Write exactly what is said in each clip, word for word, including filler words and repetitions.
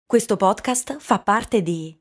Questo podcast fa parte di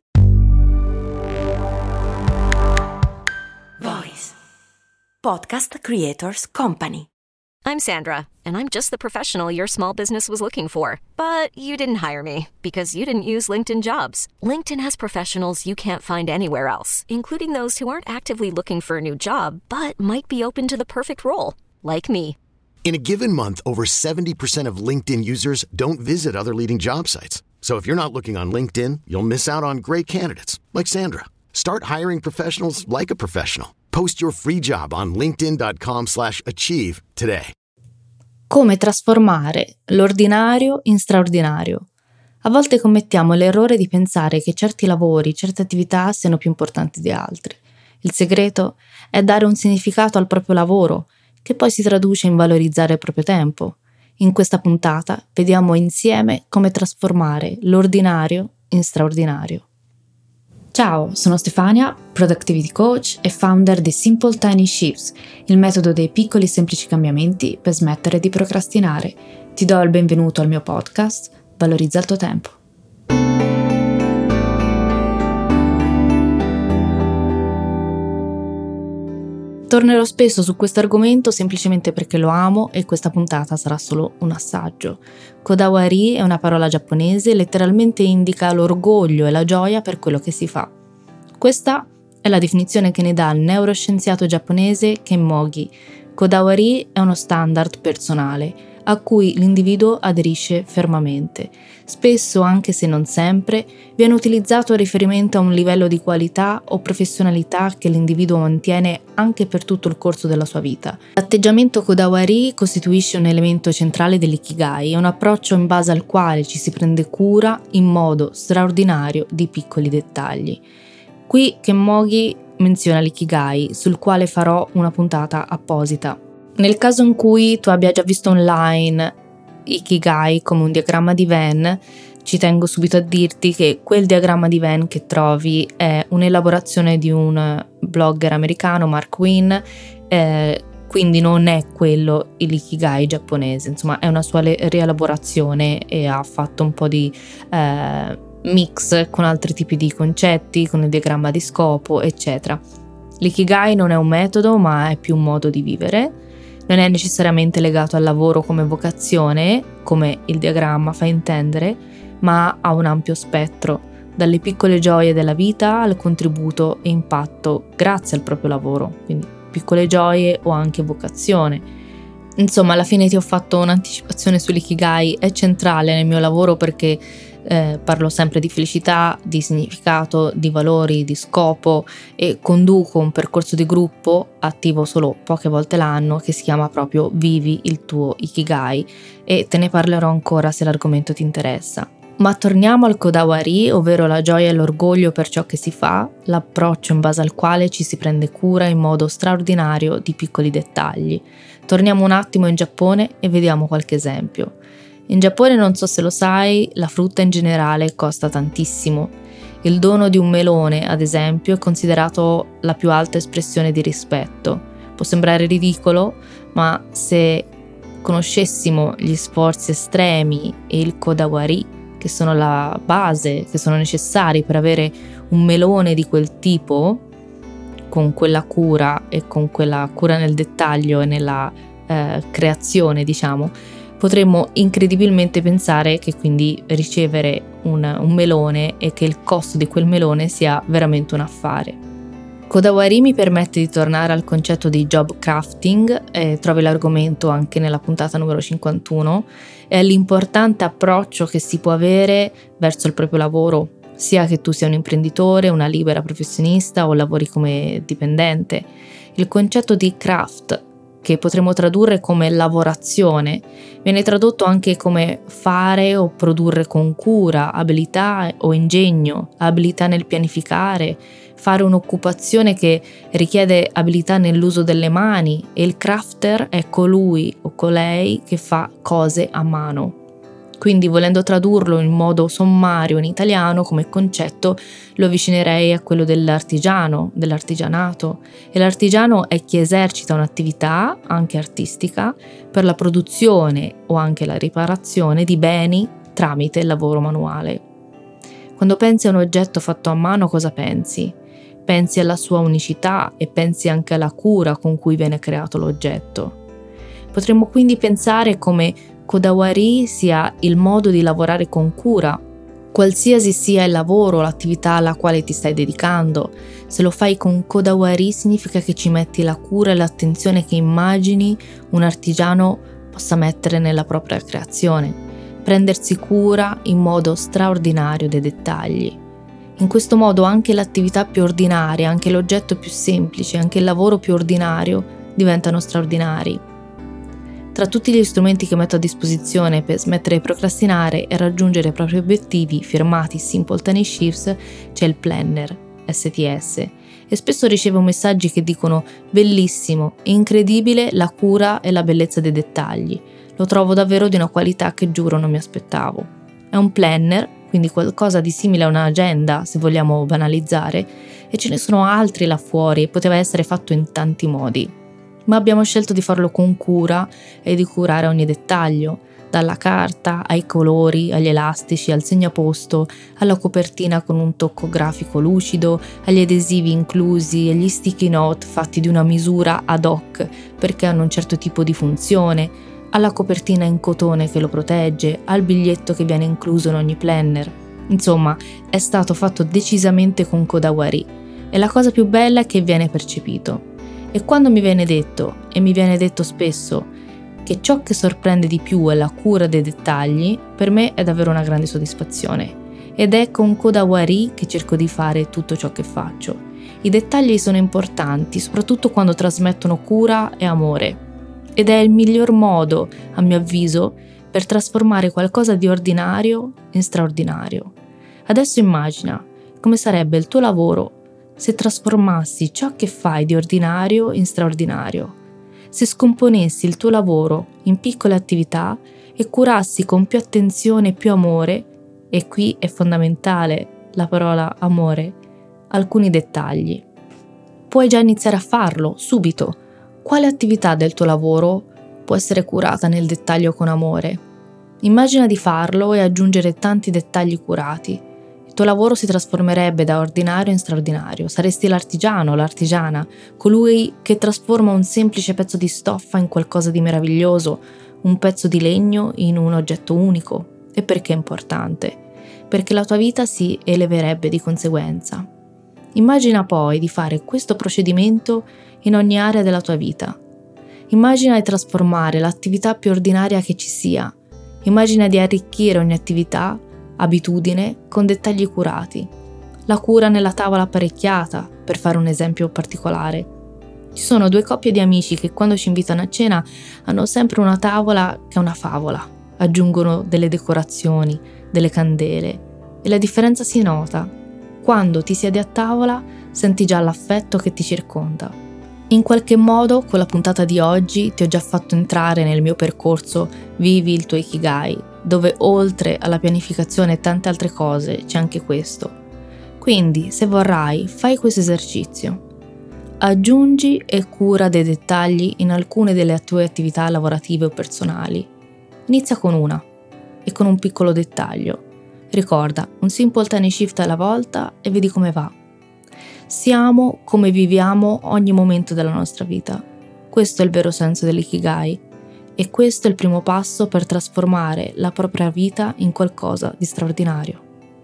Voice Podcast Creators Company. I'm Sandra, and I'm just the professional your small business was looking for. But you didn't hire me because you didn't use LinkedIn Jobs. LinkedIn has professionals you can't find anywhere else, including those who aren't actively looking for a new job, but might be open to the perfect role, like me. In a given month, over seventy percent of LinkedIn users don't visit other leading job sites. So if you're not looking on LinkedIn, you'll miss out on great candidates like Sandra. Start hiring professionals like a professional. Post your free job on linkedin dot com slash achieve today. Come trasformare l'ordinario in straordinario. A volte commettiamo l'errore di pensare che certi lavori, certe attività siano più importanti di altri. Il segreto è dare un significato al proprio lavoro, che poi si traduce in valorizzare il proprio tempo. In questa puntata vediamo insieme come trasformare l'ordinario in straordinario. Ciao, sono Stefania, Productivity Coach e founder di Simple Tiny Shifts, il metodo dei piccoli e semplici cambiamenti per smettere di procrastinare. Ti do il benvenuto al mio podcast, Valorizza il tuo tempo. Tornerò spesso su questo argomento semplicemente perché lo amo e questa puntata sarà solo un assaggio. Kodawari è una parola giapponese e letteralmente indica l'orgoglio e la gioia per quello che si fa. Questa è la definizione che ne dà il neuroscienziato giapponese Kenmogi. Kodawari è uno standard personale a cui l'individuo aderisce fermamente. Spesso, anche se non sempre, viene utilizzato a riferimento a un livello di qualità o professionalità che l'individuo mantiene anche per tutto il corso della sua vita. L'atteggiamento Kodawari costituisce un elemento centrale dell'ikigai, è un approccio in base al quale ci si prende cura in modo straordinario di piccoli dettagli. Qui Kenmogi menziona l'ikigai, sul quale farò una puntata apposita. Nel caso in cui tu abbia già visto online Ikigai come un diagramma di Venn, ci tengo subito a dirti che quel diagramma di Venn che trovi è un'elaborazione di un blogger americano, Mark Wynn, eh, quindi non è quello l'Ikigai giapponese, insomma è una sua rielaborazione e ha fatto un po' di eh, mix con altri tipi di concetti, con il diagramma di scopo, eccetera. L'Ikigai non è un metodo, ma è più un modo di vivere. Non è necessariamente legato al lavoro come vocazione, come il diagramma fa intendere, ma ha un ampio spettro, dalle piccole gioie della vita al contributo e impatto grazie al proprio lavoro, quindi piccole gioie o anche vocazione. Insomma, alla fine ti ho fatto un'anticipazione sull'Ikigai, è centrale nel mio lavoro perché eh, parlo sempre di felicità, di significato, di valori, di scopo e conduco un percorso di gruppo attivo solo poche volte l'anno che si chiama proprio Vivi il tuo Ikigai e te ne parlerò ancora se l'argomento ti interessa. Ma torniamo al Kodawari, ovvero la gioia e l'orgoglio per ciò che si fa, l'approccio in base al quale ci si prende cura in modo straordinario di piccoli dettagli. Torniamo un attimo in Giappone e vediamo qualche esempio. In Giappone, non so se lo sai, la frutta in generale costa tantissimo. Il dono di un melone, ad esempio, è considerato la più alta espressione di rispetto. Può sembrare ridicolo, ma se conoscessimo gli sforzi estremi e il Kodawari, che sono la base, che sono necessari per avere un melone di quel tipo, con quella cura e con quella cura nel dettaglio e nella eh, creazione, diciamo, potremmo incredibilmente pensare che quindi ricevere un, un melone e che il costo di quel melone sia veramente un affare. Kodawari mi permette di tornare al concetto di job crafting, eh, trovi l'argomento anche nella puntata numero cinquantuno, è l'importante approccio che si può avere verso il proprio lavoro, sia che tu sia un imprenditore, una libera professionista o lavori come dipendente. Il concetto di craft, che potremmo tradurre come lavorazione, viene tradotto anche come fare o produrre con cura, abilità o ingegno, abilità nel pianificare, fare un'occupazione che richiede abilità nell'uso delle mani e il crafter è colui o colei che fa cose a mano. Quindi, volendo tradurlo in modo sommario in italiano come concetto, lo avvicinerei a quello dell'artigiano, dell'artigianato. E l'artigiano è chi esercita un'attività, anche artistica, per la produzione o anche la riparazione di beni tramite il lavoro manuale. Quando pensi a un oggetto fatto a mano, cosa pensi? Pensi alla sua unicità e pensi anche alla cura con cui viene creato l'oggetto. Potremmo quindi pensare come Kodawari sia il modo di lavorare con cura. Qualsiasi sia il lavoro o l'attività alla quale ti stai dedicando, se lo fai con Kodawari significa che ci metti la cura e l'attenzione che immagini un artigiano possa mettere nella propria creazione, prendersi cura in modo straordinario dei dettagli. In questo modo anche l'attività più ordinaria, anche l'oggetto più semplice, anche il lavoro più ordinario diventano straordinari. Tra tutti gli strumenti che metto a disposizione per smettere di procrastinare e raggiungere i propri obiettivi firmati Simple Tiny Shifts c'è il Planner S T S e spesso ricevo messaggi che dicono bellissimo, incredibile la cura e la bellezza dei dettagli, lo trovo davvero di una qualità che giuro non mi aspettavo. È un planner, quindi qualcosa di simile a un'agenda se vogliamo banalizzare, e ce ne sono altri là fuori e poteva essere fatto in tanti modi. Ma abbiamo scelto di farlo con cura e di curare ogni dettaglio, dalla carta ai colori, agli elastici, al segnaposto, alla copertina con un tocco grafico lucido, agli adesivi inclusi, agli sticky note fatti di una misura ad hoc perché hanno un certo tipo di funzione, alla copertina in cotone che lo protegge, al biglietto che viene incluso in ogni planner. Insomma, è stato fatto decisamente con Kodawari e la cosa più bella è che viene percepito. E quando mi viene detto, e mi viene detto spesso, che ciò che sorprende di più è la cura dei dettagli, per me è davvero una grande soddisfazione. Ed è con Kodawari che cerco di fare tutto ciò che faccio. I dettagli sono importanti, soprattutto quando trasmettono cura e amore. Ed è il miglior modo, a mio avviso, per trasformare qualcosa di ordinario in straordinario. Adesso immagina come sarebbe il tuo lavoro se trasformassi ciò che fai di ordinario in straordinario, se scomponessi il tuo lavoro in piccole attività e curassi con più attenzione e più amore, e qui è fondamentale la parola amore, alcuni dettagli. Puoi già iniziare a farlo, subito. Quale attività del tuo lavoro può essere curata nel dettaglio con amore? Immagina di farlo e aggiungere tanti dettagli curati. Il tuo lavoro si trasformerebbe da ordinario in straordinario. Saresti l'artigiano, l'artigiana, colui che trasforma un semplice pezzo di stoffa in qualcosa di meraviglioso, un pezzo di legno in un oggetto unico. E perché è importante? Perché la tua vita si eleverebbe di conseguenza. Immagina poi di fare questo procedimento in ogni area della tua vita. Immagina di trasformare l'attività più ordinaria che ci sia. Immagina di arricchire ogni attività, abitudine, con dettagli curati. La cura nella tavola apparecchiata, per fare un esempio particolare. Ci sono due coppie di amici che quando ci invitano a cena hanno sempre una tavola che è una favola. Aggiungono delle decorazioni, delle candele e la differenza si nota. Quando ti siedi a tavola senti già l'affetto che ti circonda. In qualche modo con la puntata di oggi ti ho già fatto entrare nel mio percorso Vivi il tuo Ikigai, dove oltre alla pianificazione e tante altre cose c'è anche questo. Quindi, se vorrai, fai questo esercizio. Aggiungi e cura dei dettagli in alcune delle tue attività lavorative o personali. Inizia con una e con un piccolo dettaglio. Ricorda, un simple tiny shift alla volta e vedi come va. Siamo come viviamo ogni momento della nostra vita. Questo è il vero senso dell'Ikigai. E questo è il primo passo per trasformare la propria vita in qualcosa di straordinario.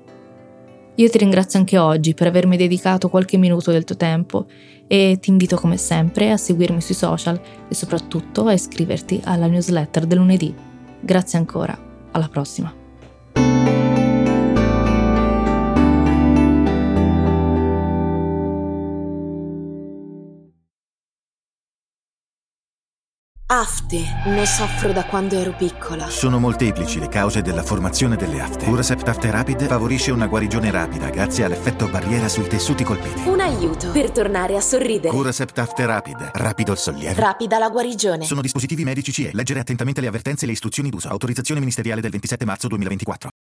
Io ti ringrazio anche oggi per avermi dedicato qualche minuto del tuo tempo e ti invito come sempre a seguirmi sui social e soprattutto a iscriverti alla newsletter del lunedì. Grazie ancora, alla prossima! Afte, ne soffro da quando ero piccola. Sono molteplici le cause della formazione delle afte. Curacept Afte Rapid favorisce una guarigione rapida grazie all'effetto barriera sui tessuti colpiti. Un aiuto per tornare a sorridere. Curacept Afte Rapid, rapido il sollievo. Rapida la guarigione. Sono dispositivi medici C E. Leggere attentamente le avvertenze e le istruzioni d'uso. Autorizzazione ministeriale del ventisette marzo duemilaventiquattro.